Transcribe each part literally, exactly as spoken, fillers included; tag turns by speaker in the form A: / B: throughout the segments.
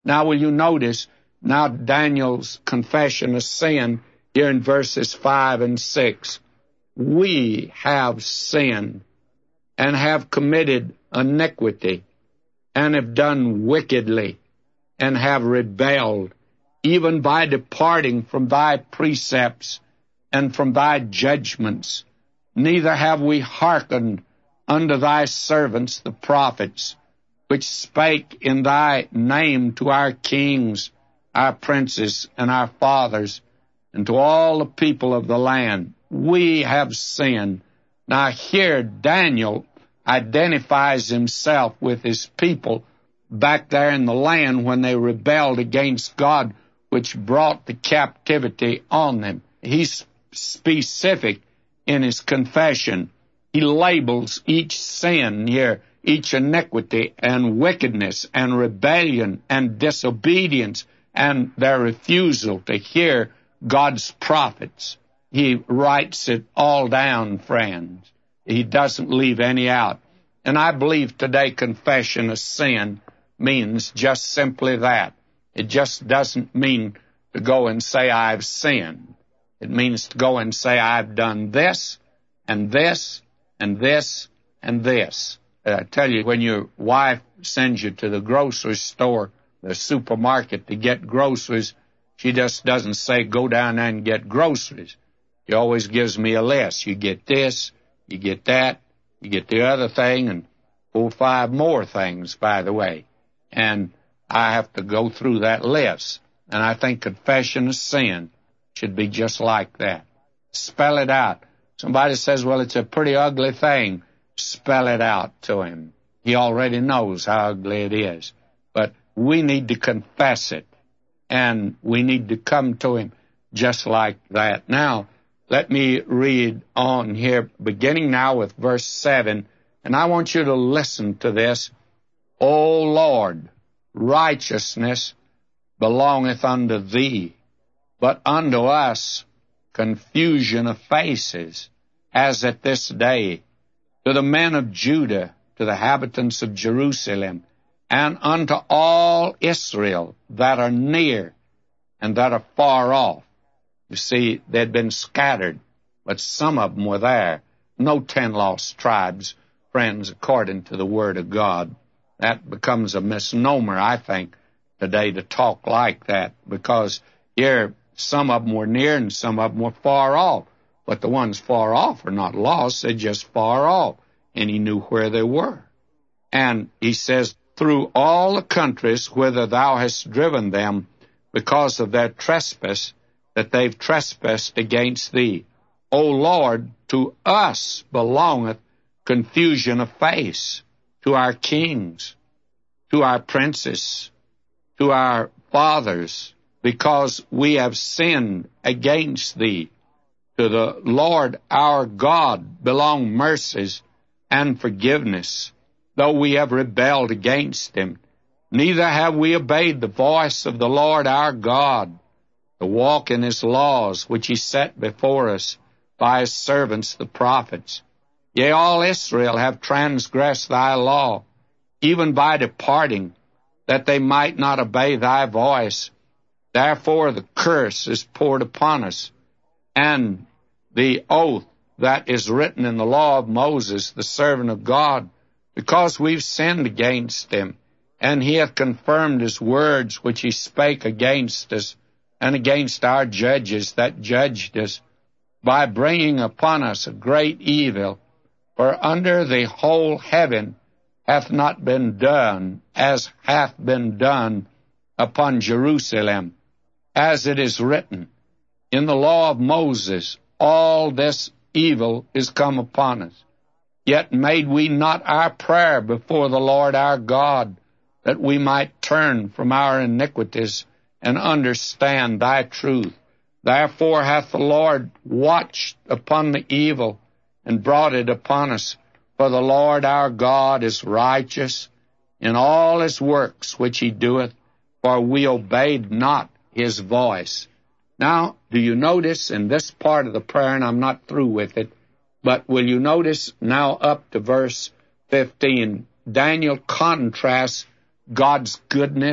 A: Now, will you notice now Daniel's confession of sin here in verses five and six? We have sinned and have committed iniquity and have done wickedly and have rebelled, even by departing from thy precepts and from thy judgments. Neither have we hearkened unto thy servants the prophets, which spake in thy name to our kings, our princes, and our fathers, and to all the people of the land. We have sinned. Now here Daniel identifies himself with his people back there in the land when they rebelled against God, which brought the captivity on them. He's specific in his confession. He labels each sin here, each iniquity and wickedness and rebellion and disobedience and their refusal to hear God's prophets. He writes it all down, friends. He doesn't leave any out. And I believe today confession of sin means just simply that. It just doesn't mean to go and say, I've sinned. It means to go and say, I've done this and this and this and this. I tell you, when your wife sends you to the grocery store, the supermarket, to get groceries, she just doesn't say, go down there and get groceries. She always gives me a list. You get this, you get that, you get the other thing, and four or five more things, by the way. And I have to go through that list. And I think confession of sin should be just like that. Spell it out. Somebody says, well, it's a pretty ugly thing. Spell it out to him. He already knows how ugly it is. But we need to confess it. And we need to come to him just like that. Now, let me read on here, beginning now with verse seven. And I want you to listen to this. O Lord, righteousness belongeth unto thee, but unto us confusion of faces, as at this day, to the men of Judah, to the inhabitants of Jerusalem, and unto all Israel that are near and that are far off. You see, they'd been scattered, but some of them were there. No ten lost tribes, friends, according to the Word of God. That becomes a misnomer, I think, today to talk like that, because here some of them were near and some of them were far off. But the ones far off are not lost, they're just far off. And he knew where they were. And he says, through all the countries whither thou hast driven them, because of their trespass, that they've trespassed against thee. O Lord, to us belongeth confusion of face, to our kings, to our princes, to our fathers, because we have sinned against thee. To the Lord our God belong mercies and forgiveness, though we have rebelled against him. Neither have we obeyed the voice of the Lord our God, to walk in his laws, which he set before us by his servants the prophets. Yea, all Israel have transgressed thy law, even by departing, that they might not obey thy voice. Therefore the curse is poured upon us, and the oath that is written in the law of Moses, the servant of God, because we've sinned against him, and he hath confirmed his words which he spake against us, and against our judges that judged us, by bringing upon us a great evil. For under the whole heaven hath not been done as hath been done upon Jerusalem, as it is written in the law of Moses, all this evil is come upon us. Yet made we not our prayer before the Lord our God, that we might turn from our iniquities and understand thy truth. Therefore hath the Lord watched upon the evil and brought it upon us. For the Lord our God is righteous in all his works which he doeth, for we obeyed not his voice. Now, do you notice in this part of the prayer, and I'm not through with it, but will you notice now up to verse fifteen, Daniel contrasts God's goodness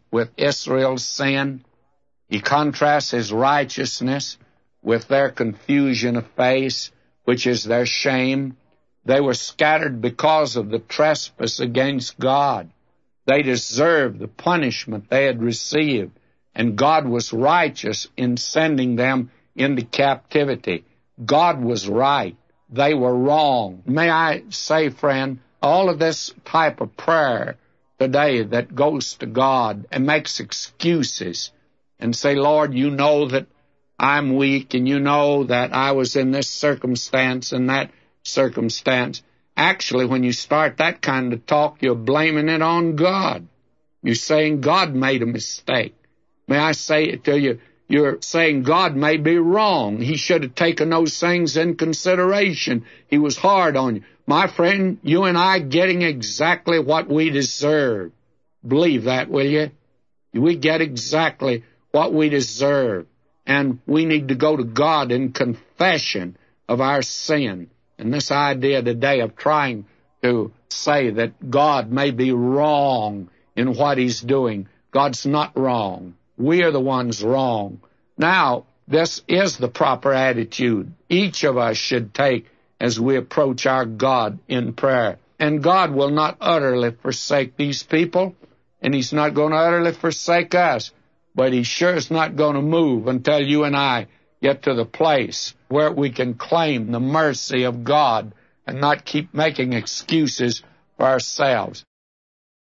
A: with Israel's sin. He contrasts his righteousness with their confusion of face, which is their shame. They were scattered because of the trespass against God. They deserved the punishment they had received, and God was righteous in sending them into captivity. God was right. They were wrong. May I say, friend, all of this type of prayer today that goes to God and makes excuses and say, Lord, you know that I'm weak, and you know that I was in this circumstance and that circumstance. Actually, when you start that kind of talk, you're blaming it on God. You're saying God made a mistake. May I say it to you? You're saying God may be wrong. He should have taken those things in consideration. He was hard on you. My friend, you and I getting exactly what we deserve. Believe that, will you? We get exactly what we deserve. And we need to go to God in confession of our sin. And this idea today of trying to say that God may be wrong in what he's doing. God's not wrong. We are the ones wrong. Now, this is the proper attitude each of us should take as we approach our God in prayer. And God will not utterly forsake these people, and he's not going to utterly forsake us, but he sure is not going to move until you and I get to the place where we can claim the mercy of God and not keep making excuses for ourselves.